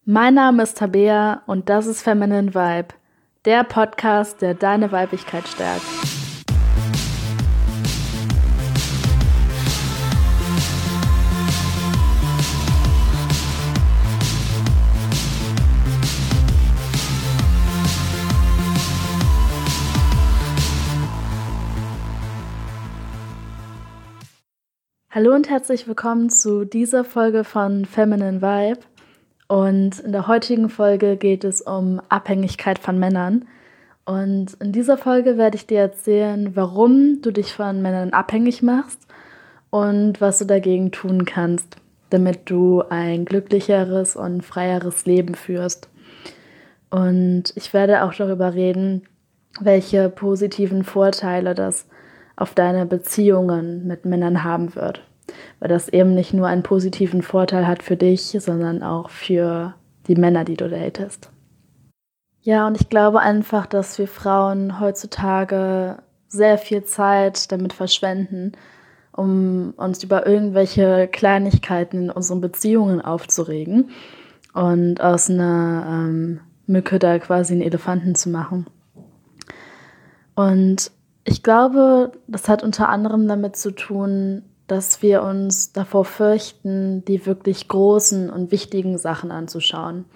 Mein Name ist Tabea und das ist Feminine Vibe, der Podcast, der deine Weiblichkeit stärkt. Hallo und herzlich willkommen zu dieser Folge von Feminine Vibe. Und in der heutigen Folge geht es um Abhängigkeit von Männern. Und in dieser Folge werde ich dir erzählen, warum du dich von Männern abhängig machst und was du dagegen tun kannst, damit du ein glücklicheres und freieres Leben führst. Und ich werde auch darüber reden, welche positiven Vorteile das auf deine Beziehungen mit Männern haben wird. Weil das eben nicht nur einen positiven Vorteil hat für dich, sondern auch für die Männer, die du datest. Ja, und ich glaube einfach, dass wir Frauen heutzutage sehr viel Zeit damit verschwenden, um uns über irgendwelche Kleinigkeiten in unseren Beziehungen aufzuregen und aus einer Mücke da quasi einen Elefanten zu machen. Und ich glaube, das hat unter anderem damit zu tun, dass wir uns davor fürchten, die wirklich großen und wichtigen Sachen anzuschauen.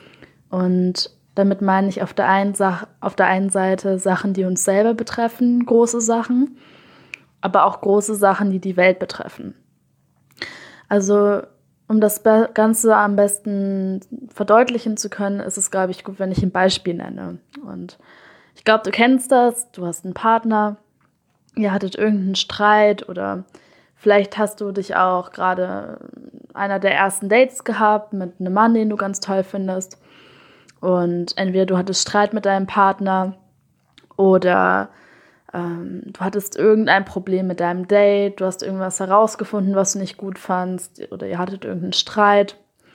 Und damit meine ich auf der einen Seite Sachen, die uns selber betreffen, große Sachen, aber auch große Sachen, die die Welt betreffen. Also, um das Ganze am besten verdeutlichen zu können, ist es, glaube ich, gut, wenn ich ein Beispiel nenne. Und ich glaube, du kennst das, du hast einen Partner, ihr hattet irgendeinen Streit oder vielleicht hast du dich auch gerade einer der ersten Dates gehabt mit einem Mann, den du ganz toll findest. Und entweder du hattest Streit mit deinem Partner oder du hattest irgendein Problem mit deinem Date, du hast irgendwas herausgefunden, was du nicht gut fandst oder ihr hattet irgendeinen Streit.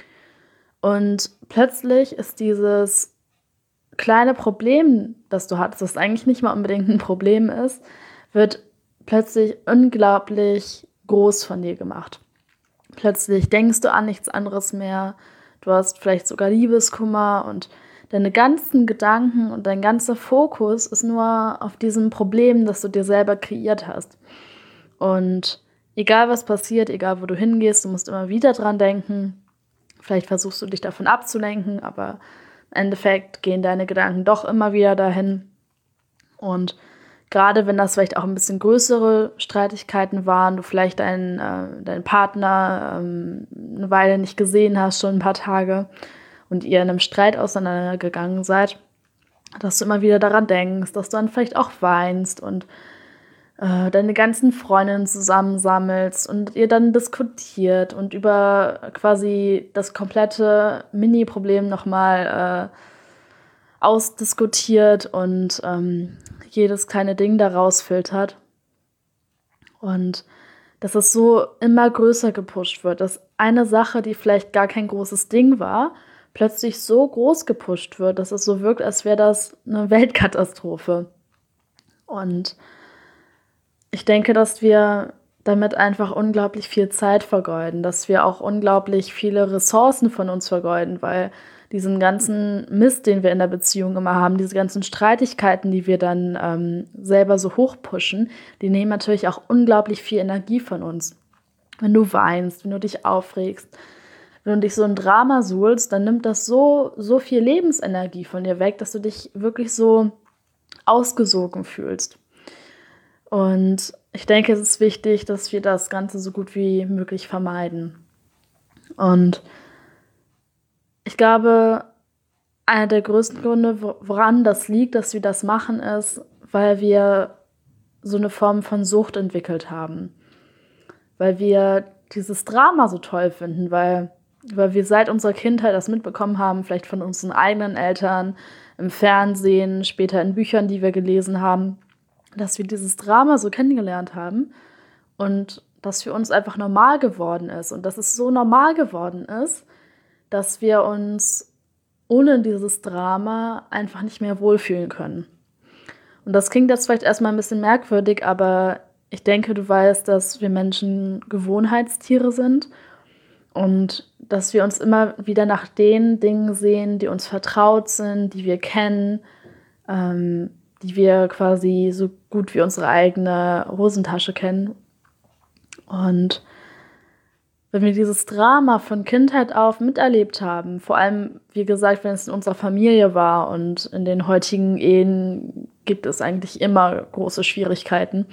Und plötzlich ist dieses kleine Problem, das du hattest, das eigentlich nicht mal unbedingt ein Problem ist, wird plötzlich unglaublich groß von dir gemacht. Plötzlich denkst du an nichts anderes mehr, du hast vielleicht sogar Liebeskummer und deine ganzen Gedanken und dein ganzer Fokus ist nur auf diesem Problem, das du dir selber kreiert hast. Und egal was passiert, egal wo du hingehst, du musst immer wieder dran denken. Vielleicht versuchst du dich davon abzulenken, aber im Endeffekt gehen deine Gedanken doch immer wieder dahin. Und gerade wenn das vielleicht auch ein bisschen größere Streitigkeiten waren, du vielleicht deinen Partner eine Weile nicht gesehen hast, schon ein paar Tage, und ihr in einem Streit auseinandergegangen seid, dass du immer wieder daran denkst, dass du dann vielleicht auch weinst und deine ganzen Freundinnen zusammensammelst und ihr dann diskutiert und über quasi das komplette Mini-Problem nochmal ausdiskutiert und jedes kleine Ding daraus filtert. Und dass es so immer größer gepusht wird, dass eine Sache, die vielleicht gar kein großes Ding war, plötzlich so groß gepusht wird, dass es so wirkt, als wäre das eine Weltkatastrophe. Und ich denke, dass wir damit einfach unglaublich viel Zeit vergeuden, dass wir auch unglaublich viele Ressourcen von uns vergeuden, weil diesen ganzen Mist, den wir in der Beziehung immer haben, diese ganzen Streitigkeiten, die wir dann selber so hochpushen, die nehmen natürlich auch unglaublich viel Energie von uns. Wenn du weinst, wenn du dich aufregst, wenn du dich so ein Drama suhlst, dann nimmt das so viel Lebensenergie von dir weg, dass du dich wirklich so ausgesogen fühlst. Und ich denke, es ist wichtig, dass wir das Ganze so gut wie möglich vermeiden. Und ich glaube, einer der größten Gründe, woran das liegt, dass wir das machen, ist, weil wir so eine Form von Sucht entwickelt haben. Weil wir dieses Drama so toll finden, weil wir seit unserer Kindheit das mitbekommen haben, vielleicht von unseren eigenen Eltern, im Fernsehen, später in Büchern, die wir gelesen haben, dass wir dieses Drama so kennengelernt haben und das für uns einfach normal geworden ist und dass es so normal geworden ist, dass wir uns ohne dieses Drama einfach nicht mehr wohlfühlen können. Und das klingt jetzt vielleicht erstmal ein bisschen merkwürdig, aber ich denke, du weißt, dass wir Menschen Gewohnheitstiere sind Und dass wir uns immer wieder nach den Dingen sehen, die uns vertraut sind, die wir kennen, die wir quasi so gut wie unsere eigene Hosentasche kennen. Und wenn wir dieses Drama von Kindheit auf miterlebt haben, vor allem, wie gesagt, wenn es in unserer Familie war und in den heutigen Ehen gibt es eigentlich immer große Schwierigkeiten,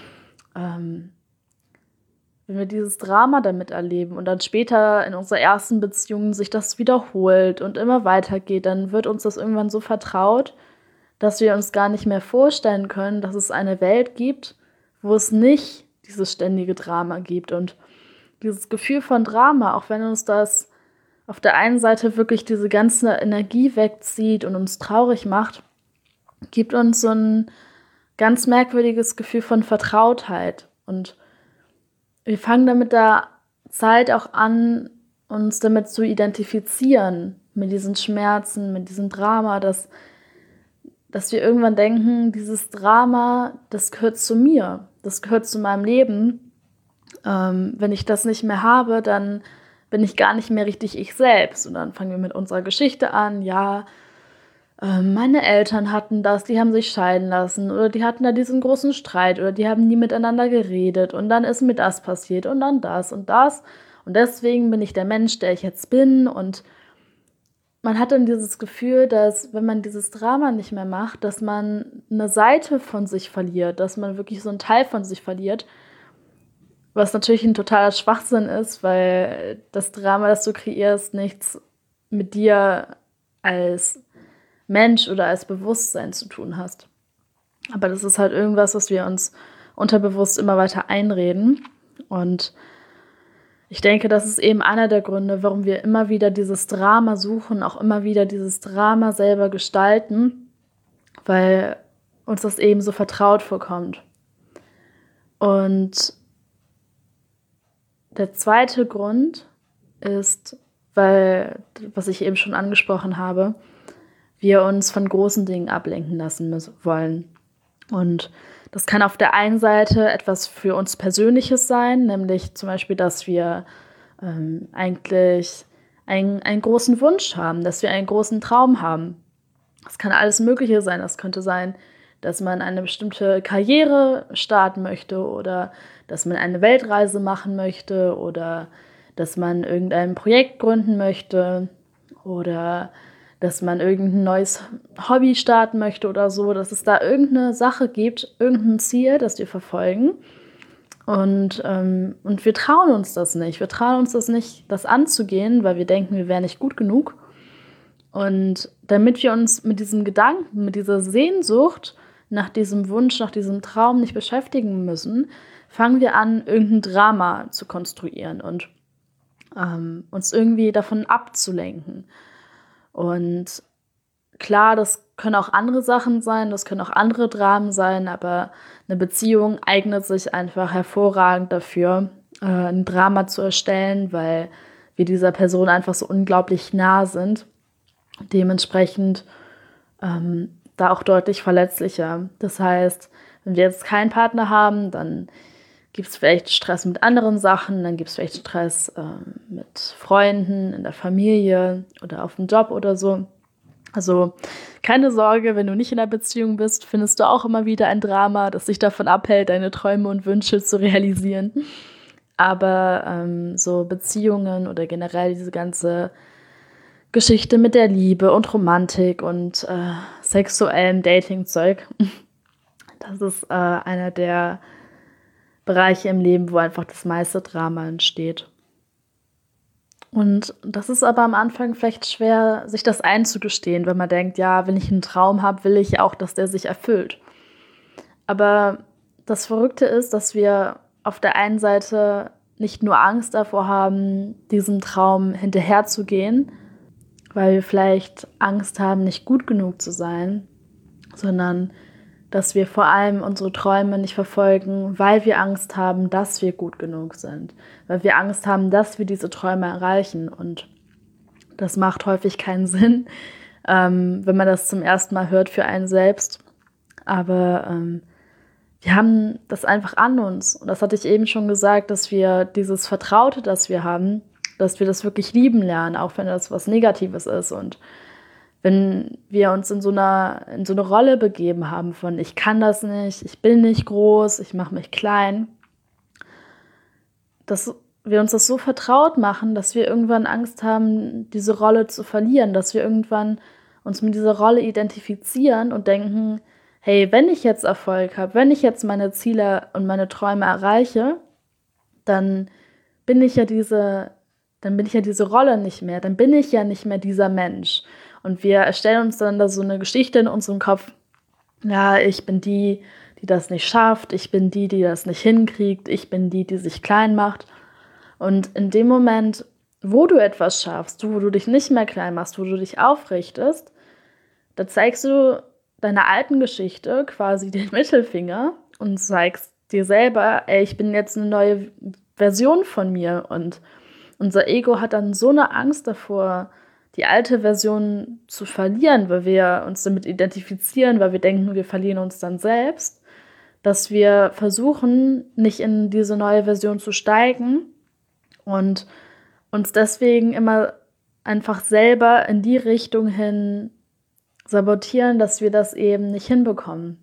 wenn wir dieses Drama damit erleben und dann später in unserer ersten Beziehung sich das wiederholt und immer weitergeht, dann wird uns das irgendwann so vertraut, dass wir uns gar nicht mehr vorstellen können, dass es eine Welt gibt, wo es nicht dieses ständige Drama gibt. Und dieses Gefühl von Drama, auch wenn uns das auf der einen Seite wirklich diese ganze Energie wegzieht und uns traurig macht, gibt uns so ein ganz merkwürdiges Gefühl von Vertrautheit. Und wir fangen dann mit der Zeit auch an, uns damit zu identifizieren, mit diesen Schmerzen, mit diesem Drama, dass wir irgendwann denken, dieses Drama, das gehört zu mir, das gehört zu meinem Leben. Wenn ich das nicht mehr habe, dann bin ich gar nicht mehr richtig ich selbst. Und dann fangen wir mit unserer Geschichte an, ja, meine Eltern hatten das, die haben sich scheiden lassen oder die hatten da diesen großen Streit oder die haben nie miteinander geredet und dann ist mir das passiert und dann das und das und deswegen bin ich der Mensch, der ich jetzt bin. Und man hat dann dieses Gefühl, dass wenn man dieses Drama nicht mehr macht, dass man eine Seite von sich verliert, dass man wirklich so einen Teil von sich verliert, was natürlich ein totaler Schwachsinn ist, weil das Drama, das du kreierst, nichts mit dir als Mensch oder als Bewusstsein zu tun hast. Aber das ist halt irgendwas, was wir uns unterbewusst immer weiter einreden. Und ich denke, das ist eben einer der Gründe, warum wir immer wieder dieses Drama suchen, auch immer wieder dieses Drama selber gestalten, weil uns das eben so vertraut vorkommt. Und der zweite Grund ist, weil, was ich eben schon angesprochen habe, wir uns von großen Dingen ablenken lassen wollen. Und das kann auf der einen Seite etwas für uns Persönliches sein, nämlich zum Beispiel, dass wir eigentlich einen großen Wunsch haben, dass wir einen großen Traum haben. Das kann alles Mögliche sein. Das könnte sein, dass man eine bestimmte Karriere starten möchte oder dass man eine Weltreise machen möchte oder dass man irgendein Projekt gründen möchte oder dass man irgendein neues Hobby starten möchte oder so, dass es da irgendeine Sache gibt, irgendein Ziel, das wir verfolgen. Und wir trauen uns das nicht. Wir trauen uns das nicht, das anzugehen, weil wir denken, wir wären nicht gut genug. Und damit wir uns mit diesem Gedanken, mit dieser Sehnsucht nach diesem Wunsch, nach diesem Traum nicht beschäftigen müssen, fangen wir an, irgendein Drama zu konstruieren und uns irgendwie davon abzulenken. Und klar, das können auch andere Sachen sein, das können auch andere Dramen sein, aber eine Beziehung eignet sich einfach hervorragend dafür, ein Drama zu erstellen, weil wir dieser Person einfach so unglaublich nah sind. Dementsprechend da auch deutlich verletzlicher. Das heißt, wenn wir jetzt keinen Partner haben, dann gibt es vielleicht Stress mit anderen Sachen, dann gibt es vielleicht Stress mit Freunden, in der Familie oder auf dem Job oder so. Also keine Sorge, wenn du nicht in einer Beziehung bist, findest du auch immer wieder ein Drama, das dich davon abhält, deine Träume und Wünsche zu realisieren. Aber so Beziehungen oder generell diese ganze Geschichte mit der Liebe und Romantik und sexuellem Dating-Zeug, das ist einer der Bereiche im Leben, wo einfach das meiste Drama entsteht. Und das ist aber am Anfang vielleicht schwer, sich das einzugestehen, wenn man denkt, ja, wenn ich einen Traum habe, will ich auch, dass der sich erfüllt. Aber das Verrückte ist, dass wir auf der einen Seite nicht nur Angst davor haben, diesem Traum hinterherzugehen, weil wir vielleicht Angst haben, nicht gut genug zu sein, sondern dass wir vor allem unsere Träume nicht verfolgen, weil wir Angst haben, dass wir gut genug sind, weil wir Angst haben, dass wir diese Träume erreichen. Und das macht häufig keinen Sinn, wenn man das zum ersten Mal hört für einen selbst. Aber wir haben das einfach an uns. Und das hatte ich eben schon gesagt, dass wir dieses Vertraute, das wir haben, dass wir das wirklich lieben lernen, auch wenn das was Negatives ist. Und wenn wir uns in so eine Rolle begeben haben von ich kann das nicht, ich bin nicht groß, ich mache mich klein, dass wir uns das so vertraut machen, dass wir irgendwann Angst haben, diese Rolle zu verlieren, dass wir irgendwann uns mit dieser Rolle identifizieren und denken, hey, wenn ich jetzt Erfolg habe, wenn ich jetzt meine Ziele und meine Träume erreiche, dann bin ich ja diese Rolle nicht mehr, dann bin ich ja nicht mehr dieser Mensch. Und wir erstellen uns dann da so eine Geschichte in unserem Kopf, ja, ich bin die das nicht schafft, ich bin die das nicht hinkriegt, ich bin die sich klein macht. Und in dem Moment, wo du etwas schaffst, wo du dich nicht mehr klein machst, wo du dich aufrichtest, da zeigst du deiner alten Geschichte quasi den Mittelfinger und zeigst dir selber, ey, ich bin jetzt eine neue Version von mir. Und unser Ego hat dann so eine Angst davor, die alte Version zu verlieren, weil wir uns damit identifizieren, weil wir denken, wir verlieren uns dann selbst, dass wir versuchen, nicht in diese neue Version zu steigen und uns deswegen immer einfach selber in die Richtung hin sabotieren, dass wir das eben nicht hinbekommen.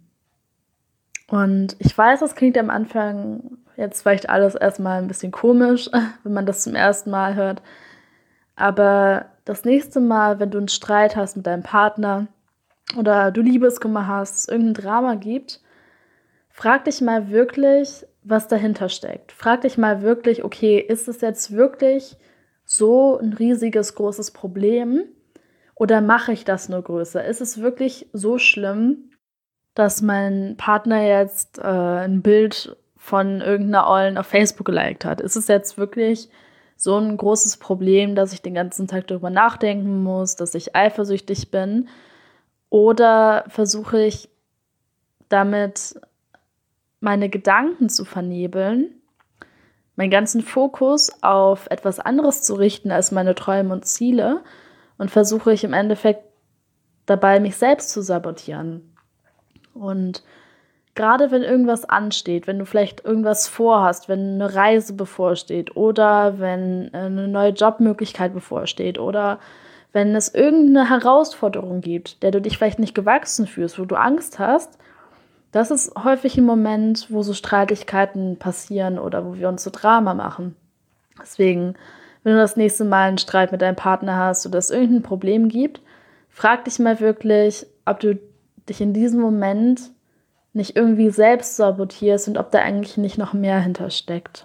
Und ich weiß, das klingt am Anfang jetzt vielleicht alles erstmal ein bisschen komisch, wenn man das zum ersten Mal hört. Aber das nächste Mal, wenn du einen Streit hast mit deinem Partner oder du Liebeskummer hast, es irgendein Drama gibt, frag dich mal wirklich, was dahinter steckt. Frag dich mal wirklich, okay, ist es jetzt wirklich so ein riesiges, großes Problem oder mache ich das nur größer? Ist es wirklich so schlimm, dass mein Partner jetzt ein Bild von irgendeiner Ollen auf Facebook geliked hat? Ist es jetzt wirklich so ein großes Problem, dass ich den ganzen Tag darüber nachdenken muss, dass ich eifersüchtig bin? Oder versuche ich damit meine Gedanken zu vernebeln, meinen ganzen Fokus auf etwas anderes zu richten als meine Träume und Ziele und versuche ich im Endeffekt dabei, mich selbst zu sabotieren. Und gerade wenn irgendwas ansteht, wenn du vielleicht irgendwas vorhast, wenn eine Reise bevorsteht oder wenn eine neue Jobmöglichkeit bevorsteht oder wenn es irgendeine Herausforderung gibt, der du dich vielleicht nicht gewachsen fühlst, wo du Angst hast, das ist häufig ein Moment, wo so Streitigkeiten passieren oder wo wir uns so Drama machen. Deswegen, wenn du das nächste Mal einen Streit mit deinem Partner hast oder es irgendein Problem gibt, frag dich mal wirklich, ob du dich in diesem Moment nicht irgendwie selbst sabotierst und ob da eigentlich nicht noch mehr hintersteckt.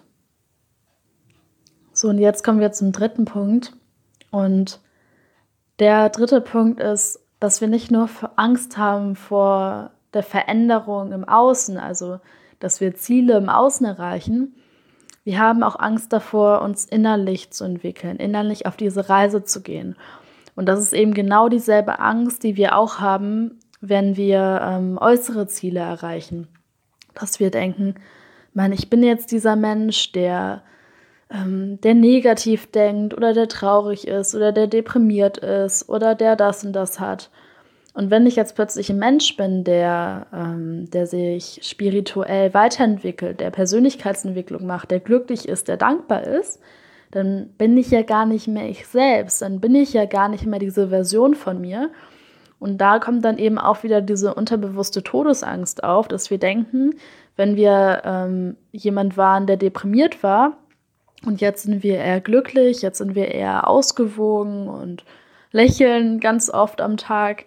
So, und jetzt kommen wir zum dritten Punkt. Und der dritte Punkt ist, dass wir nicht nur Angst haben vor der Veränderung im Außen, also dass wir Ziele im Außen erreichen. Wir haben auch Angst davor, uns innerlich zu entwickeln, innerlich auf diese Reise zu gehen. Und das ist eben genau dieselbe Angst, die wir auch haben, wenn wir äußere Ziele erreichen. Dass wir denken, ich bin jetzt dieser Mensch, der negativ denkt oder der traurig ist oder der deprimiert ist oder der das und das hat. Und wenn ich jetzt plötzlich ein Mensch bin, der sich spirituell weiterentwickelt, der Persönlichkeitsentwicklung macht, der glücklich ist, der dankbar ist, dann bin ich ja gar nicht mehr ich selbst, dann bin ich ja gar nicht mehr diese Version von mir. Und da kommt dann eben auch wieder diese unterbewusste Todesangst auf, dass wir denken, wenn wir jemand waren, der deprimiert war und jetzt sind wir eher glücklich, jetzt sind wir eher ausgewogen und lächeln ganz oft am Tag,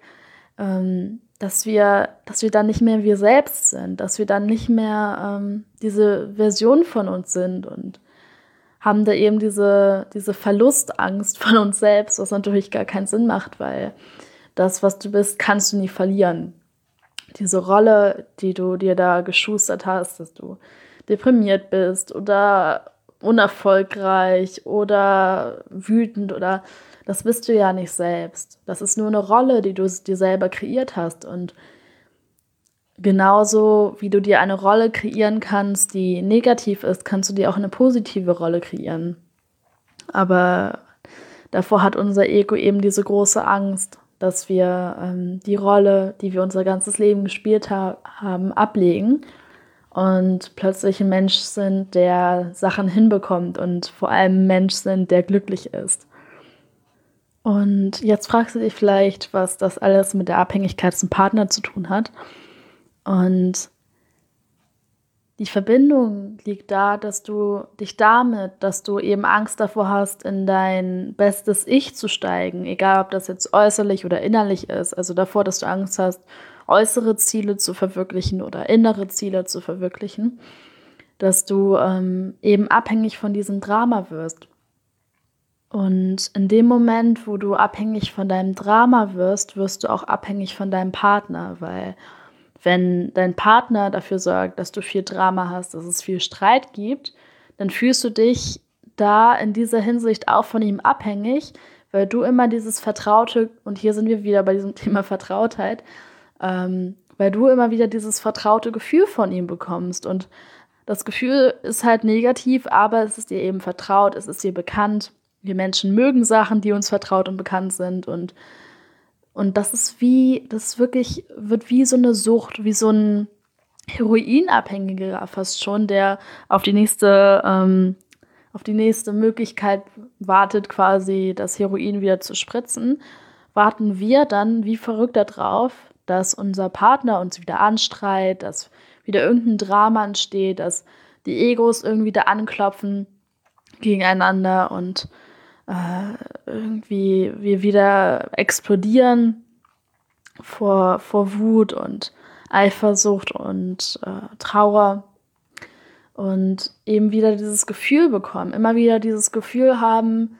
dass wir dann nicht mehr wir selbst sind, dass wir dann nicht mehr diese Version von uns sind und haben da eben diese Verlustangst von uns selbst, was natürlich gar keinen Sinn macht, weil das, was du bist, kannst du nie verlieren. Diese Rolle, die du dir da geschustert hast, dass du deprimiert bist oder unerfolgreich oder wütend oder das bist du ja nicht selbst. Das ist nur eine Rolle, die du dir selber kreiert hast. Und genauso wie du dir eine Rolle kreieren kannst, die negativ ist, kannst du dir auch eine positive Rolle kreieren. Aber davor hat unser Ego eben diese große Angst, dass wir die Rolle, die wir unser ganzes Leben gespielt haben, ablegen und plötzlich ein Mensch sind, der Sachen hinbekommt und vor allem ein Mensch sind, der glücklich ist. Und jetzt fragst du dich vielleicht, was das alles mit der Abhängigkeit zum Partner zu tun hat. Und die Verbindung liegt da, dass du dich damit, dass du eben Angst davor hast, in dein bestes Ich zu steigen, egal ob das jetzt äußerlich oder innerlich ist. Also davor, dass du Angst hast, äußere Ziele zu verwirklichen oder innere Ziele zu verwirklichen, dass du eben abhängig von diesem Drama wirst. Und in dem Moment, wo du abhängig von deinem Drama wirst, wirst du auch abhängig von deinem Partner, weil wenn dein Partner dafür sorgt, dass du viel Drama hast, dass es viel Streit gibt, dann fühlst du dich da in dieser Hinsicht auch von ihm abhängig, weil du immer dieses Vertraute, und hier sind wir wieder bei diesem Thema Vertrautheit, weil du immer wieder dieses vertraute Gefühl von ihm bekommst. Und das Gefühl ist halt negativ, aber es ist dir eben vertraut, es ist dir bekannt. Wir Menschen mögen Sachen, die uns vertraut und bekannt sind. Und das wirklich wird wie so eine Sucht, wie so ein Heroinabhängiger fast schon, der auf die nächste Möglichkeit wartet, quasi das Heroin wieder zu spritzen, warten wir dann wie verrückt darauf, dass unser Partner uns wieder anstreit, dass wieder irgendein Drama entsteht, dass die Egos irgendwie da anklopfen gegeneinander und irgendwie wir wieder explodieren vor Wut und Eifersucht und Trauer und eben wieder dieses Gefühl bekommen, immer wieder dieses Gefühl haben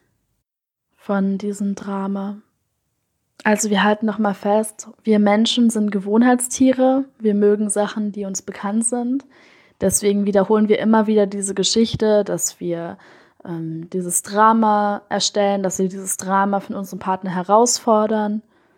von diesem Drama. Also wir halten nochmal fest, wir Menschen sind Gewohnheitstiere, wir mögen Sachen, die uns bekannt sind. Deswegen wiederholen wir immer wieder diese Geschichte, dass wir dieses Drama erstellen, dass wir dieses Drama von unserem Partner herausfordern.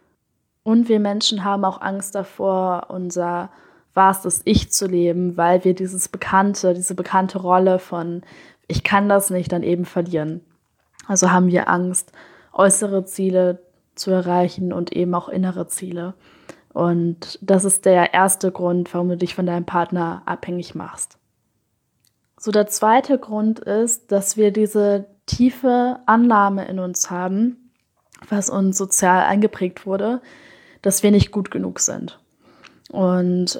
Und wir Menschen haben auch Angst davor, unser wahres Ich zu leben, weil wir diese bekannte Rolle von ich kann das nicht, dann eben verlieren. Also haben wir Angst, äußere Ziele zu erreichen und eben auch innere Ziele. Und das ist der erste Grund, warum du dich von deinem Partner abhängig machst. So, der zweite Grund ist, dass wir diese tiefe Annahme in uns haben, was uns sozial eingeprägt wurde, dass wir nicht gut genug sind. Und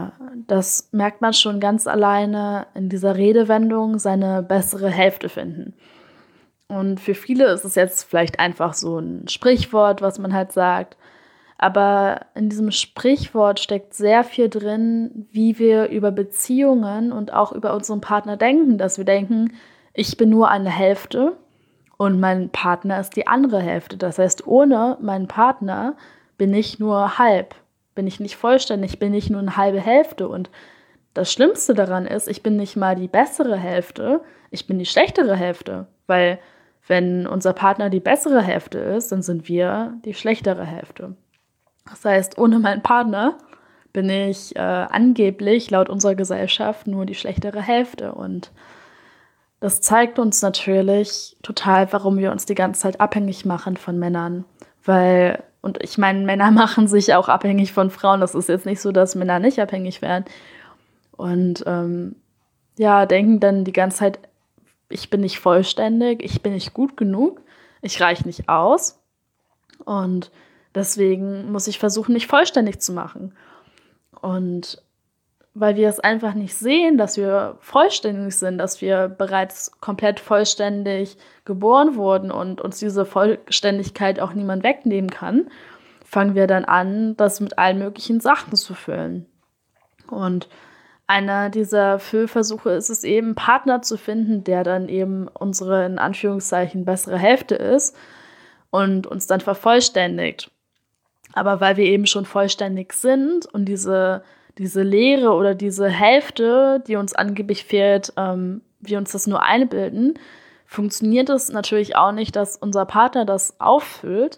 das merkt man schon ganz alleine in dieser Redewendung, seine bessere Hälfte finden. Und für viele ist es jetzt vielleicht einfach so ein Sprichwort, was man halt sagt. Aber in diesem Sprichwort steckt sehr viel drin, wie wir über Beziehungen und auch über unseren Partner denken. Dass wir denken, ich bin nur eine Hälfte und mein Partner ist die andere Hälfte. Das heißt, ohne meinen Partner bin ich nur halb, bin ich nicht vollständig, bin ich nur eine halbe Hälfte. Und das Schlimmste daran ist, ich bin nicht mal die bessere Hälfte, ich bin die schlechtere Hälfte. Weil wenn unser Partner die bessere Hälfte ist, dann sind wir die schlechtere Hälfte. Das heißt, ohne meinen Partner bin ich angeblich laut unserer Gesellschaft nur die schlechtere Hälfte. Und das zeigt uns natürlich total, warum wir uns die ganze Zeit abhängig machen von Männern. Und ich meine, Männer machen sich auch abhängig von Frauen. Das ist jetzt nicht so, dass Männer nicht abhängig werden. Und denken dann die ganze Zeit, ich bin nicht vollständig, ich bin nicht gut genug, ich reiche nicht aus. Und deswegen muss ich versuchen, mich vollständig zu machen. Und weil wir es einfach nicht sehen, dass wir vollständig sind, dass wir bereits komplett vollständig geboren wurden und uns diese Vollständigkeit auch niemand wegnehmen kann, fangen wir dann an, das mit allen möglichen Sachen zu füllen. Und einer dieser Füllversuche ist es eben, einen Partner zu finden, der dann eben unsere, in Anführungszeichen, bessere Hälfte ist und uns dann vervollständigt. Aber weil wir eben schon vollständig sind und diese Leere oder diese Hälfte, die uns angeblich fehlt, wir uns das nur einbilden, funktioniert es natürlich auch nicht, dass unser Partner das auffüllt,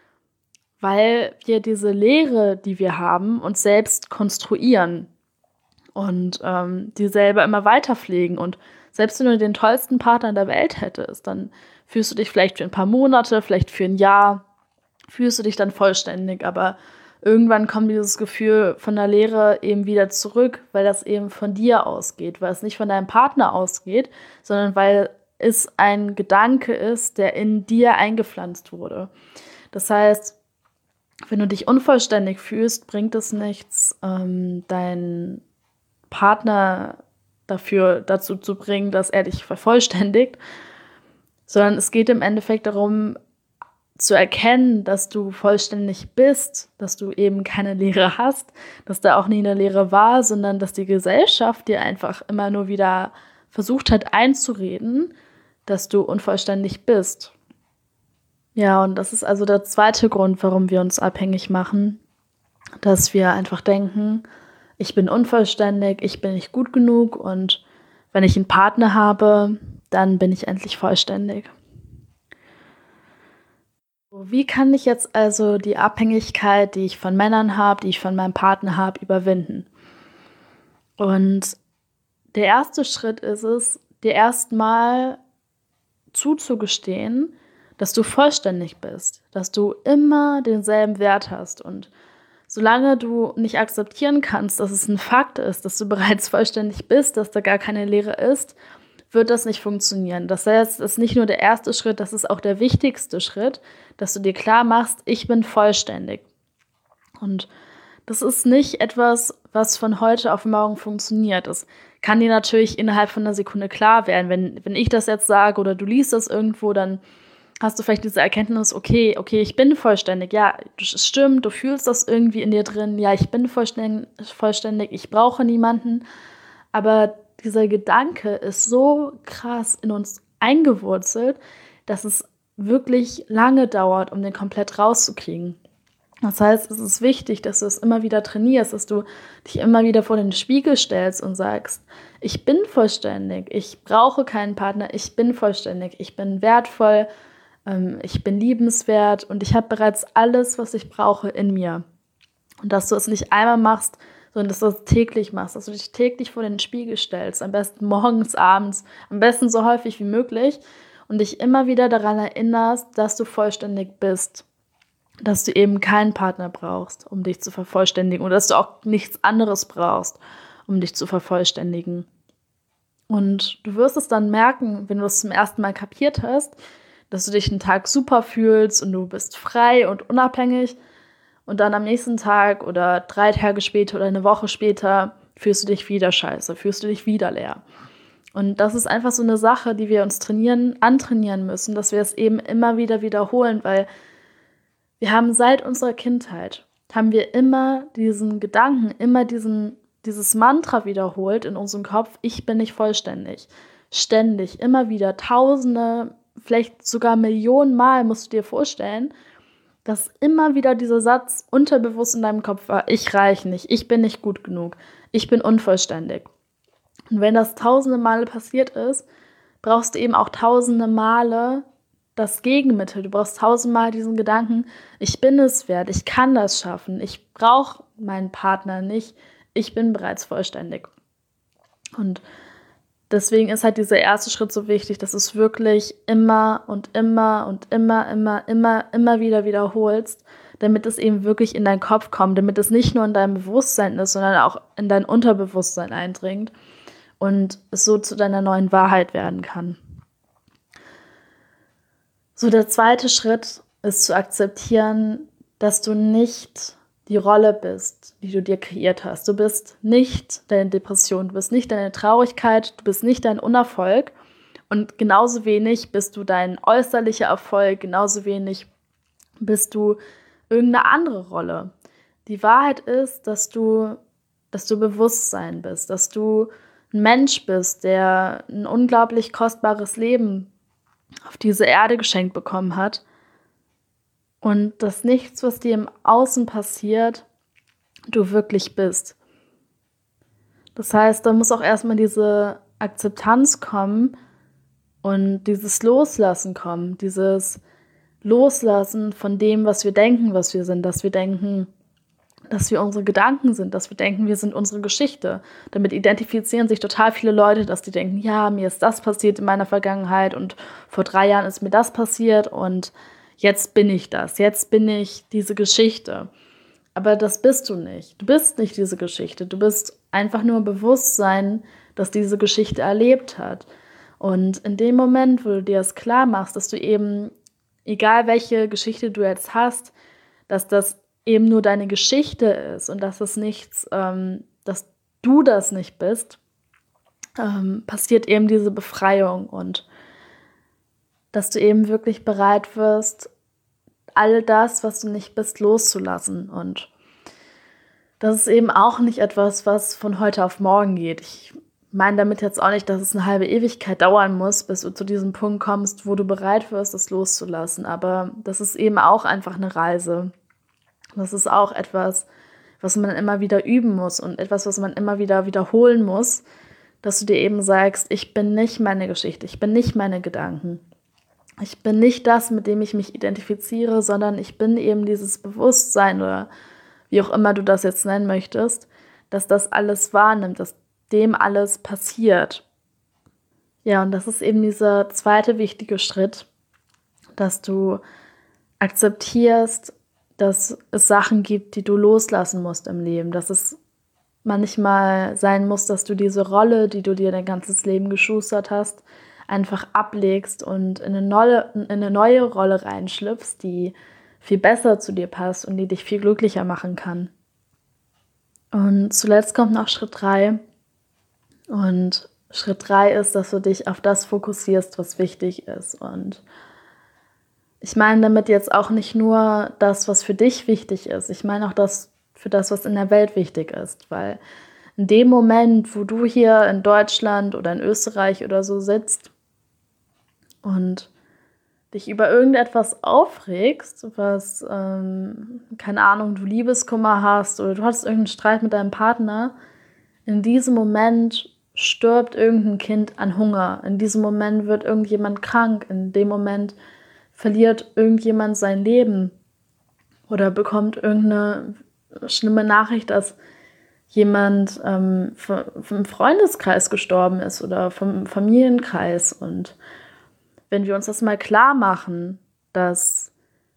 weil wir diese Leere, die wir haben, uns selbst konstruieren und die selber immer weiter pflegen. Und selbst wenn du den tollsten Partner der Welt hättest, dann fühlst du dich vielleicht für ein paar Monate, vielleicht für ein Jahr, fühlst du dich dann vollständig, aber irgendwann kommt dieses Gefühl von der Leere eben wieder zurück, weil das eben von dir ausgeht, weil es nicht von deinem Partner ausgeht, sondern weil es ein Gedanke ist, der in dir eingepflanzt wurde. Das heißt, wenn du dich unvollständig fühlst, bringt es nichts, deinen Partner dazu zu bringen, dass er dich vervollständigt, sondern es geht im Endeffekt darum, zu erkennen, dass du vollständig bist, dass du eben keine Leere hast, dass da auch nie eine Leere war, sondern dass die Gesellschaft dir einfach immer nur wieder versucht hat einzureden, dass du unvollständig bist. Ja, und das ist also der zweite Grund, warum wir uns abhängig machen, dass wir einfach denken, ich bin unvollständig, ich bin nicht gut genug und wenn ich einen Partner habe, dann bin ich endlich vollständig. Wie kann ich jetzt also die Abhängigkeit, die ich von Männern habe, die ich von meinem Partner habe, überwinden? Und der erste Schritt ist es, dir erstmal zuzugestehen, dass du vollständig bist, dass du immer denselben Wert hast. Und solange du nicht akzeptieren kannst, dass es ein Fakt ist, dass du bereits vollständig bist, dass da gar keine Leere ist, wird das nicht funktionieren. Das heißt, es ist nicht nur der erste Schritt, das ist auch der wichtigste Schritt, dass du dir klar machst, ich bin vollständig. Und das ist nicht etwas, was von heute auf morgen funktioniert. Das kann dir natürlich innerhalb von einer Sekunde klar werden. Wenn ich das jetzt sage oder du liest das irgendwo, dann hast du vielleicht diese Erkenntnis, okay, ich bin vollständig. Ja, es stimmt, du fühlst das irgendwie in dir drin. Ja, ich bin vollständig, ich brauche niemanden. Aber dieser Gedanke ist so krass in uns eingewurzelt, dass es wirklich lange dauert, um den komplett rauszukriegen. Das heißt, es ist wichtig, dass du es immer wieder trainierst, dass du dich immer wieder vor den Spiegel stellst und sagst, ich bin vollständig, ich brauche keinen Partner, ich bin vollständig, ich bin wertvoll, ich bin liebenswert und ich habe bereits alles, was ich brauche in mir. Und dass du es nicht einmal machst, sondern dass du es täglich machst, dass du dich täglich vor den Spiegel stellst, am besten morgens, abends, am besten so häufig wie möglich und dich immer wieder daran erinnerst, dass du vollständig bist, dass du eben keinen Partner brauchst, um dich zu vervollständigen oder dass du auch nichts anderes brauchst, um dich zu vervollständigen. Und du wirst es dann merken, wenn du es zum ersten Mal kapiert hast, dass du dich einen Tag super fühlst und du bist frei und unabhängig. Und dann am nächsten Tag oder 3 Tage später oder eine Woche später fühlst du dich wieder scheiße, fühlst du dich wieder leer. Und das ist einfach so eine Sache, die wir uns antrainieren müssen, dass wir es eben immer wieder wiederholen, weil wir haben seit unserer Kindheit, haben wir immer diesen Gedanken, immer dieses Mantra wiederholt in unserem Kopf, ich bin nicht vollständig. Ständig, immer wieder, Tausende, vielleicht sogar Millionen Mal musst du dir vorstellen, dass immer wieder dieser Satz unterbewusst in deinem Kopf war, ich reiche nicht, ich bin nicht gut genug, ich bin unvollständig. Und wenn das tausende Male passiert ist, brauchst du eben auch tausende Male das Gegenmittel. Du brauchst tausendmal diesen Gedanken, ich bin es wert, ich kann das schaffen, ich brauche meinen Partner nicht, ich bin bereits vollständig. Und deswegen ist halt dieser erste Schritt so wichtig, dass du es wirklich immer und immer und immer wieder wiederholst, damit es eben wirklich in deinen Kopf kommt, damit es nicht nur in deinem Bewusstsein ist, sondern auch in dein Unterbewusstsein eindringt und es so zu deiner neuen Wahrheit werden kann. So, der zweite Schritt ist zu akzeptieren, dass du nicht die Rolle bist, die du dir kreiert hast. Du bist nicht deine Depression, du bist nicht deine Traurigkeit, du bist nicht dein Unerfolg und genauso wenig bist du dein äußerlicher Erfolg, genauso wenig bist du irgendeine andere Rolle. Die Wahrheit ist, dass du Bewusstsein bist, dass du ein Mensch bist, der ein unglaublich kostbares Leben auf diese Erde geschenkt bekommen hat und dass nichts, was dir im Außen passiert, du wirklich bist. Das heißt, da muss auch erstmal diese Akzeptanz kommen und dieses Loslassen kommen, dieses Loslassen von dem, was wir denken, was wir sind, dass wir denken, dass wir unsere Gedanken sind, dass wir denken, wir sind unsere Geschichte. Damit identifizieren sich total viele Leute, dass die denken, ja, mir ist das passiert in meiner Vergangenheit und vor 3 Jahren ist mir das passiert und jetzt bin ich das, jetzt bin ich diese Geschichte. Aber das bist du nicht. Du bist nicht diese Geschichte. Du bist einfach nur Bewusstsein, das diese Geschichte erlebt hat. Und in dem Moment, wo du dir das klar machst, dass du eben, egal welche Geschichte du jetzt hast, dass das eben nur deine Geschichte ist und dass es nichts, dass du das nicht bist, passiert eben diese Befreiung und dass du eben wirklich bereit wirst, all das, was du nicht bist, loszulassen. Und das ist eben auch nicht etwas, was von heute auf morgen geht. Ich meine damit jetzt auch nicht, dass es eine halbe Ewigkeit dauern muss, bis du zu diesem Punkt kommst, wo du bereit wirst, es loszulassen. Aber das ist eben auch einfach eine Reise. Das ist auch etwas, was man immer wieder üben muss und etwas, was man immer wieder wiederholen muss, dass du dir eben sagst, ich bin nicht meine Geschichte, ich bin nicht meine Gedanken. Ich bin nicht das, mit dem ich mich identifiziere, sondern ich bin eben dieses Bewusstsein oder wie auch immer du das jetzt nennen möchtest, dass das alles wahrnimmt, dass dem alles passiert. Ja, und das ist eben dieser zweite wichtige Schritt, dass du akzeptierst, dass es Sachen gibt, die du loslassen musst im Leben, dass es manchmal sein muss, dass du diese Rolle, die du dir dein ganzes Leben geschustert hast, einfach ablegst und in eine neue Rolle reinschlüpfst, die viel besser zu dir passt und die dich viel glücklicher machen kann. Und zuletzt kommt noch Schritt 3. Und Schritt 3 ist, dass du dich auf das fokussierst, was wichtig ist. Und ich meine damit jetzt auch nicht nur das, was für dich wichtig ist. Ich meine auch das für das, was in der Welt wichtig ist. Weil in dem Moment, wo du hier in Deutschland oder in Österreich oder so sitzt und dich über irgendetwas aufregst, was, keine Ahnung, du Liebeskummer hast oder du hattest irgendeinen Streit mit deinem Partner, in diesem Moment stirbt irgendein Kind an Hunger. In diesem Moment wird irgendjemand krank. In dem Moment verliert irgendjemand sein Leben oder bekommt irgendeine schlimme Nachricht, dass jemand vom Freundeskreis gestorben ist oder vom Familienkreis. Und wenn wir uns das mal klar machen, dass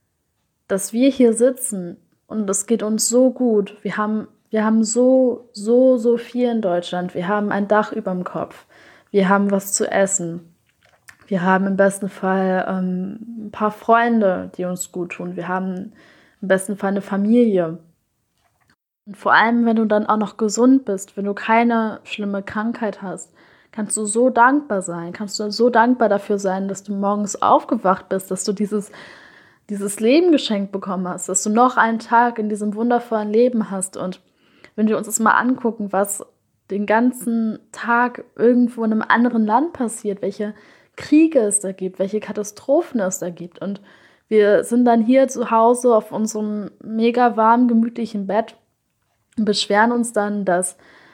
wir hier sitzen und es geht uns so gut, wir haben so viel in Deutschland, wir haben ein Dach über dem Kopf, wir haben was zu essen, wir haben im besten Fall ein paar Freunde, die uns gut tun, wir haben im besten Fall eine Familie. Und vor allem, wenn du dann auch noch gesund bist, wenn du keine schlimme Krankheit hast, kannst du so dankbar sein, kannst du so dankbar dafür sein, dass du morgens aufgewacht bist, dass du dieses Leben geschenkt bekommen hast, dass du noch einen Tag in diesem wundervollen Leben hast. Und wenn wir uns das mal angucken, was den ganzen Tag irgendwo in einem anderen Land passiert, welche Kriege es da gibt, welche Katastrophen es da gibt. Und wir sind dann hier zu Hause auf unserem mega warm, gemütlichen Bett und beschweren uns dann, dass,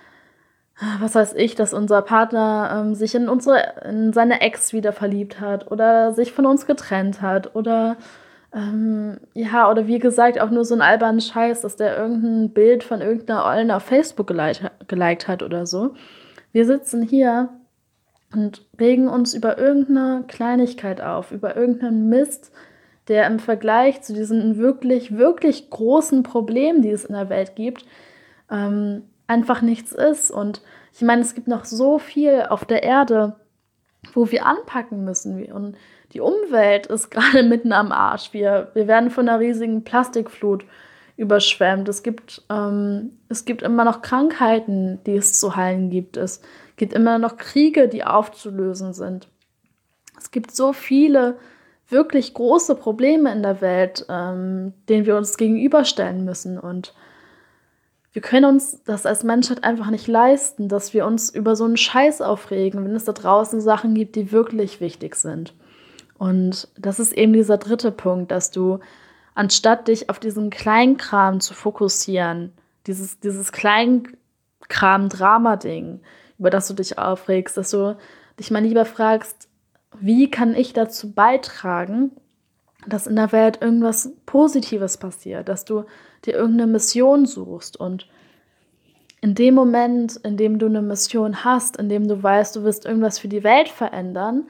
was weiß ich, dass unser Partner sich in seine Ex wieder verliebt hat oder sich von uns getrennt hat oder oder wie gesagt, auch nur so einen albernen Scheiß, dass der irgendein Bild von irgendeiner Ollen auf Facebook geliked hat oder so. Wir sitzen hier und regen uns über irgendeine Kleinigkeit auf, über irgendeinen Mist, der im Vergleich zu diesen wirklich, wirklich großen Problemen, die es in der Welt gibt, einfach nichts ist. Und ich meine, es gibt noch so viel auf der Erde, wo wir anpacken müssen. Und die Umwelt ist gerade mitten am Arsch. Wir werden von einer riesigen Plastikflut überschwemmt. Es gibt immer noch Krankheiten, die es zu heilen gibt. Es gibt immer noch Kriege, die aufzulösen sind. Es gibt so viele wirklich große Probleme in der Welt, denen wir uns gegenüberstellen müssen. Und wir können uns das als Menschheit einfach nicht leisten, dass wir uns über so einen Scheiß aufregen, wenn es da draußen Sachen gibt, die wirklich wichtig sind. Und das ist eben dieser dritte Punkt, dass du, anstatt dich auf diesen Kleinkram zu fokussieren, dieses Kleinkram-Drama-Ding, über das du dich aufregst, dass du dich mal lieber fragst, wie kann ich dazu beitragen, dass in der Welt irgendwas Positives passiert, dass du dir irgendeine Mission suchst. Und in dem Moment, in dem du eine Mission hast, in dem du weißt, du willst irgendwas für die Welt verändern,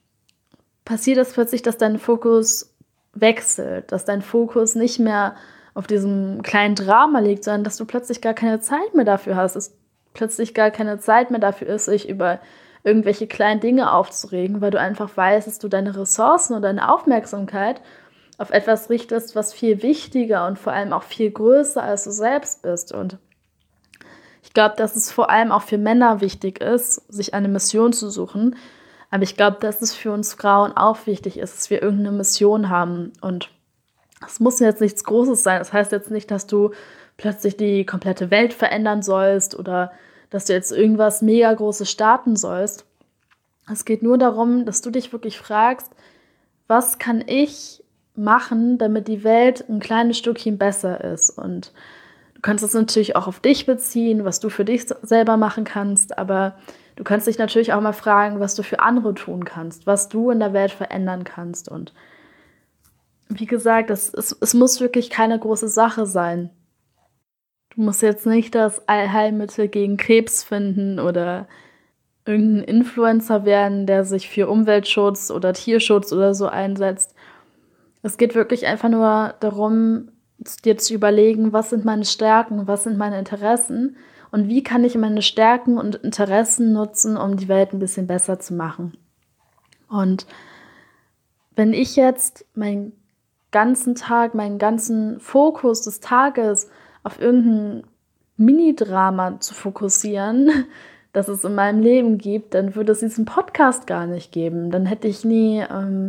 passiert es plötzlich, dass dein Fokus wechselt, dass dein Fokus nicht mehr auf diesem kleinen Drama liegt, sondern dass du plötzlich gar keine Zeit mehr dafür hast, es plötzlich gar keine Zeit mehr dafür ist, sich über irgendwelche kleinen Dinge aufzuregen, weil du einfach weißt, dass du deine Ressourcen und deine Aufmerksamkeit auf etwas richtest, was viel wichtiger und vor allem auch viel größer als du selbst bist. Und ich glaube, dass es vor allem auch für Männer wichtig ist, sich eine Mission zu suchen. Aber ich glaube, dass es für uns Frauen auch wichtig ist, dass wir irgendeine Mission haben. Und es muss jetzt nichts Großes sein. Das heißt jetzt nicht, dass du plötzlich die komplette Welt verändern sollst oder dass du jetzt irgendwas mega Großes starten sollst. Es geht nur darum, dass du dich wirklich fragst, was kann ich machen, damit die Welt ein kleines Stückchen besser ist. Und du kannst es natürlich auch auf dich beziehen, was du für dich selber machen kannst, aber du kannst dich natürlich auch mal fragen, was du für andere tun kannst, was du in der Welt verändern kannst. Und wie gesagt, es muss wirklich keine große Sache sein. Du musst jetzt nicht das Allheilmittel gegen Krebs finden oder irgendein Influencer werden, der sich für Umweltschutz oder Tierschutz oder so einsetzt. Es geht wirklich einfach nur darum, dir zu überlegen, was sind meine Stärken, was sind meine Interessen und wie kann ich meine Stärken und Interessen nutzen, um die Welt ein bisschen besser zu machen. Und wenn ich jetzt meinen ganzen Tag, meinen ganzen Fokus des Tages auf irgendein Mini-Drama zu fokussieren, das es in meinem Leben gibt, dann würde es diesen Podcast gar nicht geben. Dann hätte ich nie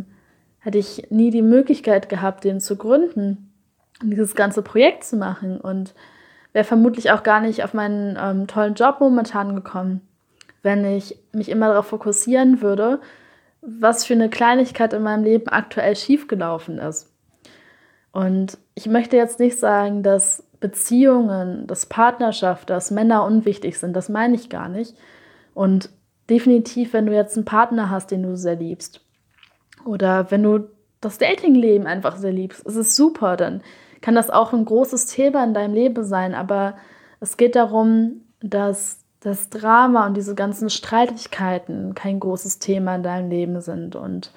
die Möglichkeit gehabt, den zu gründen und dieses ganze Projekt zu machen und wäre vermutlich auch gar nicht auf meinen tollen Job momentan gekommen, wenn ich mich immer darauf fokussieren würde, was für eine Kleinigkeit in meinem Leben aktuell schiefgelaufen ist. Und ich möchte jetzt nicht sagen, dass Beziehungen, dass Partnerschaft, dass Männer unwichtig sind. Das meine ich gar nicht. Und definitiv, wenn du jetzt einen Partner hast, den du sehr liebst, oder wenn du das Datingleben einfach sehr liebst, ist es super, dann kann das auch ein großes Thema in deinem Leben sein. Aber es geht darum, dass das Drama und diese ganzen Streitigkeiten kein großes Thema in deinem Leben sind. Und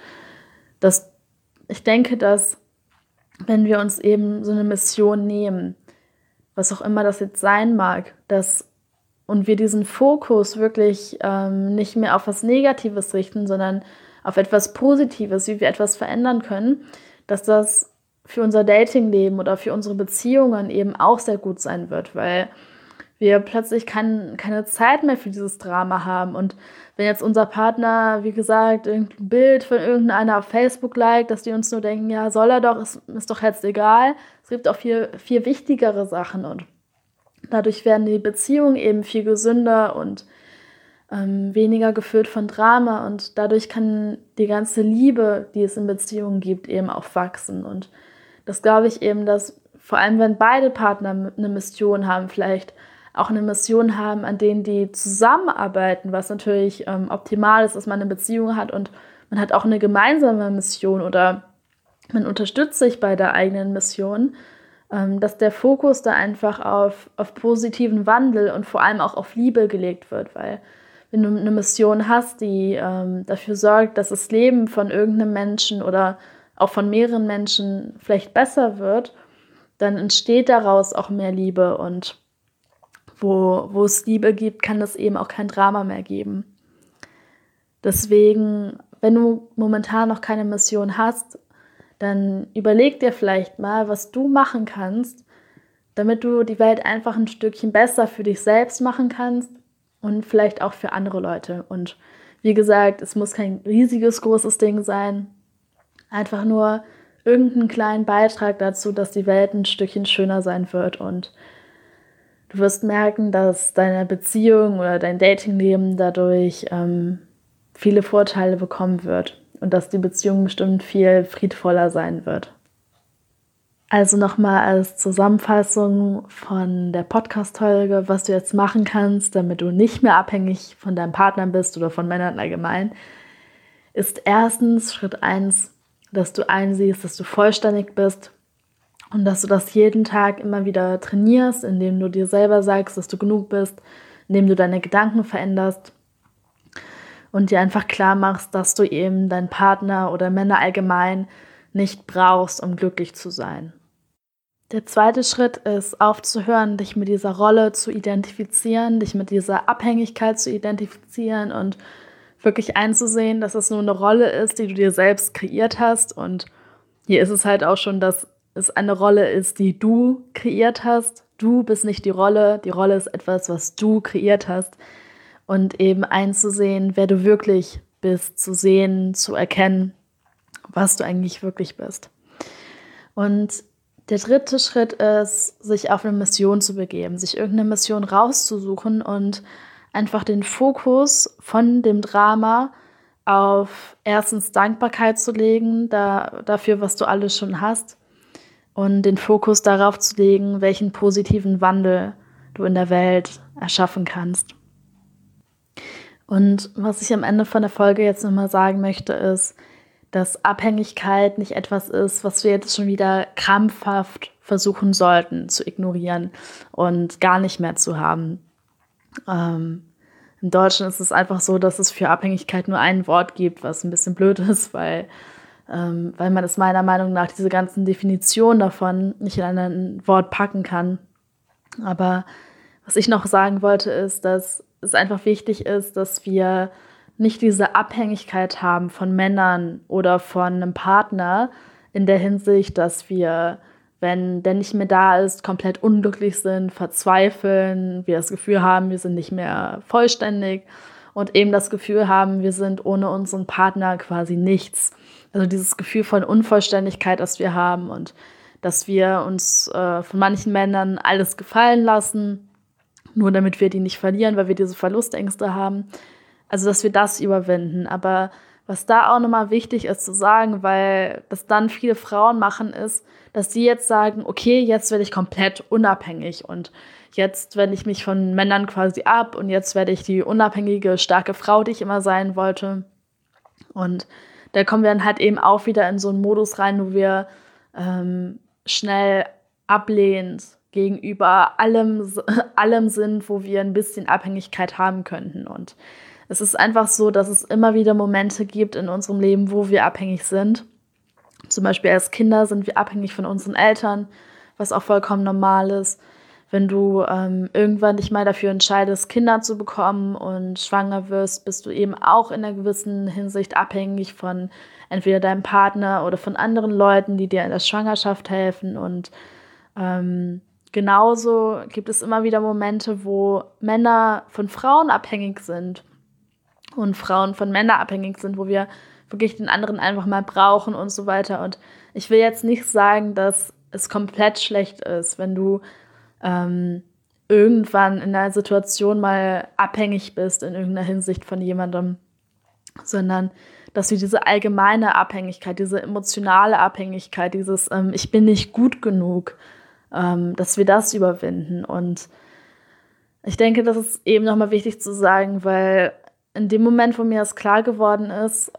ich denke, dass wenn wir uns eben so eine Mission nehmen, was auch immer das jetzt sein mag, und wir diesen Fokus wirklich nicht mehr auf was Negatives richten, sondern auf etwas Positives, wie wir etwas verändern können, dass das für unser Datingleben oder für unsere Beziehungen eben auch sehr gut sein wird, weil wir plötzlich keine Zeit mehr für dieses Drama haben. Und wenn jetzt unser Partner, wie gesagt, irgendein Bild von irgendeiner auf Facebook liked, dass die uns nur denken, ja, soll er doch, ist doch jetzt egal. Es gibt auch viel wichtigere Sachen und dadurch werden die Beziehungen eben viel gesünder und weniger gefüllt von Drama und dadurch kann die ganze Liebe, die es in Beziehungen gibt, eben auch wachsen. Und das glaube ich eben, dass vor allem, wenn beide Partner eine Mission haben, vielleicht auch eine Mission haben, an denen die zusammenarbeiten, was natürlich optimal ist, dass man eine Beziehung hat und man hat auch eine gemeinsame Mission oder man unterstützt sich bei der eigenen Mission, dass der Fokus da einfach auf positiven Wandel und vor allem auch auf Liebe gelegt wird, weil wenn du eine Mission hast, die dafür sorgt, dass das Leben von irgendeinem Menschen oder auch von mehreren Menschen vielleicht besser wird, dann entsteht daraus auch mehr Liebe und wo es Liebe gibt, kann es eben auch kein Drama mehr geben. Deswegen, wenn du momentan noch keine Mission hast, dann überleg dir vielleicht mal, was du machen kannst, damit du die Welt einfach ein Stückchen besser für dich selbst machen kannst und vielleicht auch für andere Leute. Und wie gesagt, es muss kein riesiges, großes Ding sein. Einfach nur irgendeinen kleinen Beitrag dazu, dass die Welt ein Stückchen schöner sein wird. Und du wirst merken, dass deine Beziehung oder dein Datingleben dadurch viele Vorteile bekommen wird. Und dass die Beziehung bestimmt viel friedvoller sein wird. Also nochmal als Zusammenfassung von der Podcast-Folge, was du jetzt machen kannst, damit du nicht mehr abhängig von deinem Partner bist oder von Männern allgemein, ist erstens Schritt 1, dass du einsiehst, dass du vollständig bist und dass du das jeden Tag immer wieder trainierst, indem du dir selber sagst, dass du genug bist, indem du deine Gedanken veränderst und dir einfach klar machst, dass du eben deinen Partner oder Männer allgemein nicht brauchst, um glücklich zu sein. Der zweite Schritt ist aufzuhören, dich mit dieser Rolle zu identifizieren, dich mit dieser Abhängigkeit zu identifizieren und wirklich einzusehen, dass es nur eine Rolle ist, die du dir selbst kreiert hast. Und hier ist es halt auch schon, dass es eine Rolle ist, die du kreiert hast. Du bist nicht die Rolle ist etwas, was du kreiert hast. Und eben einzusehen, wer du wirklich bist, zu sehen, zu erkennen, was du eigentlich wirklich bist. Und der dritte Schritt ist, sich auf eine Mission zu begeben, sich irgendeine Mission rauszusuchen und einfach den Fokus von dem Drama auf erstens Dankbarkeit zu legen, dafür, was du alles schon hast, und den Fokus darauf zu legen, welchen positiven Wandel du in der Welt erschaffen kannst. Und was ich am Ende von der Folge jetzt nochmal sagen möchte, ist, dass Abhängigkeit nicht etwas ist, was wir jetzt schon wieder krampfhaft versuchen sollten zu ignorieren und gar nicht mehr zu haben. In Deutschland ist es einfach so, dass es für Abhängigkeit nur ein Wort gibt, was ein bisschen blöd ist, weil man es meiner Meinung nach diese ganzen Definitionen davon nicht in ein Wort packen kann. Aber was ich noch sagen wollte, ist, dass es einfach wichtig ist, dass wir nicht diese Abhängigkeit haben von Männern oder von einem Partner in der Hinsicht, dass wir, wenn der nicht mehr da ist, komplett unglücklich sind, verzweifeln, wir das Gefühl haben, wir sind nicht mehr vollständig und eben das Gefühl haben, wir sind ohne unseren Partner quasi nichts. Also dieses Gefühl von Unvollständigkeit, das wir haben und dass wir uns von manchen Männern alles gefallen lassen, nur damit wir die nicht verlieren, weil wir diese Verlustängste haben. Also, dass wir das überwinden. Aber was da auch nochmal wichtig ist zu sagen, weil das dann viele Frauen machen, ist, dass sie jetzt sagen, okay, jetzt werde ich komplett unabhängig und jetzt wende ich mich von Männern quasi ab und jetzt werde ich die unabhängige, starke Frau, die ich immer sein wollte. Und da kommen wir dann halt eben auch wieder in so einen Modus rein, wo wir schnell ablehnend gegenüber allem sind, wo wir ein bisschen Abhängigkeit haben könnten. Und es ist einfach so, dass es immer wieder Momente gibt in unserem Leben, wo wir abhängig sind. Zum Beispiel als Kinder sind wir abhängig von unseren Eltern, was auch vollkommen normal ist. Wenn du irgendwann dich mal dafür entscheidest, Kinder zu bekommen und schwanger wirst, bist du eben auch in einer gewissen Hinsicht abhängig von entweder deinem Partner oder von anderen Leuten, die dir in der Schwangerschaft helfen. Und genauso gibt es immer wieder Momente, wo Männer von Frauen abhängig sind und Frauen von Männern abhängig sind, wo wir wirklich den anderen einfach mal brauchen und so weiter. Und ich will jetzt nicht sagen, dass es komplett schlecht ist, wenn du irgendwann in einer Situation mal abhängig bist in irgendeiner Hinsicht von jemandem, sondern dass wir diese allgemeine Abhängigkeit, diese emotionale Abhängigkeit, dieses ich bin nicht gut genug, dass wir das überwinden. Und ich denke, das ist eben nochmal wichtig zu sagen, weil in dem Moment, wo mir das klar geworden ist,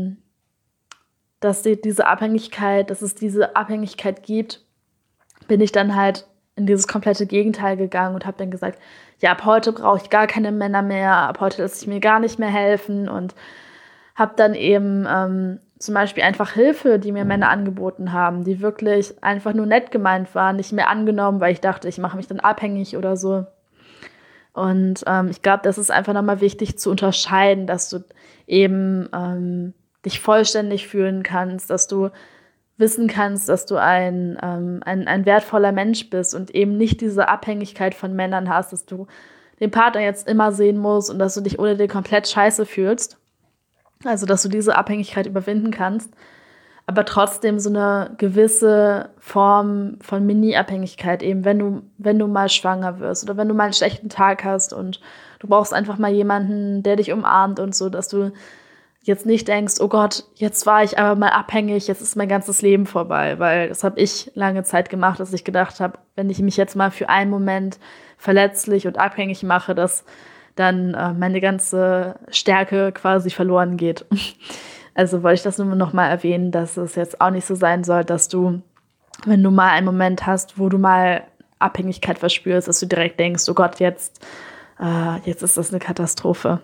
dass es diese Abhängigkeit gibt, bin ich dann halt in dieses komplette Gegenteil gegangen und habe dann gesagt, ja, ab heute brauche ich gar keine Männer mehr, ab heute lasse ich mir gar nicht mehr helfen und habe dann eben zum Beispiel einfach Hilfe, die mir Männer angeboten haben, die wirklich einfach nur nett gemeint waren, nicht mehr angenommen, weil ich dachte, ich mache mich dann abhängig oder so. Und ich glaube, das ist einfach nochmal wichtig zu unterscheiden, dass du eben dich vollständig fühlen kannst, dass du wissen kannst, dass du ein wertvoller Mensch bist und eben nicht diese Abhängigkeit von Männern hast, dass du den Partner jetzt immer sehen musst und dass du dich ohne den komplett scheiße fühlst. Also, dass du diese Abhängigkeit überwinden kannst, aber trotzdem so eine gewisse Form von Mini-Abhängigkeit, eben wenn du mal schwanger wirst oder wenn du mal einen schlechten Tag hast und du brauchst einfach mal jemanden, der dich umarmt und so, dass du jetzt nicht denkst, oh Gott, jetzt war ich aber mal abhängig, jetzt ist mein ganzes Leben vorbei, weil das habe ich lange Zeit gemacht, dass ich gedacht habe, wenn ich mich jetzt mal für einen Moment verletzlich und abhängig mache, dass dann meine ganze Stärke quasi verloren geht. Also wollte ich das nur noch mal erwähnen, dass es jetzt auch nicht so sein soll, dass du, wenn du mal einen Moment hast, wo du mal Abhängigkeit verspürst, dass du direkt denkst, oh Gott, jetzt ist das eine Katastrophe.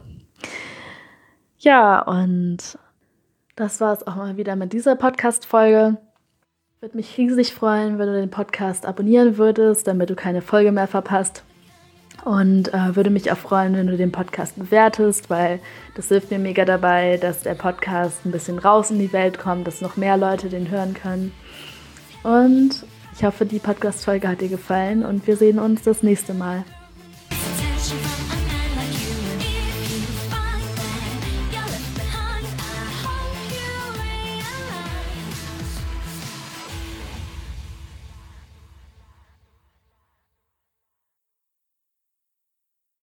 Ja, und das war es auch mal wieder mit dieser Podcast-Folge. Würde mich riesig freuen, wenn du den Podcast abonnieren würdest, damit du keine Folge mehr verpasst. Und würde mich auch freuen, wenn du den Podcast bewertest, weil das hilft mir mega dabei, dass der Podcast ein bisschen raus in die Welt kommt, dass noch mehr Leute den hören können. Und ich hoffe, die Podcast-Folge hat dir gefallen und wir sehen uns das nächste Mal.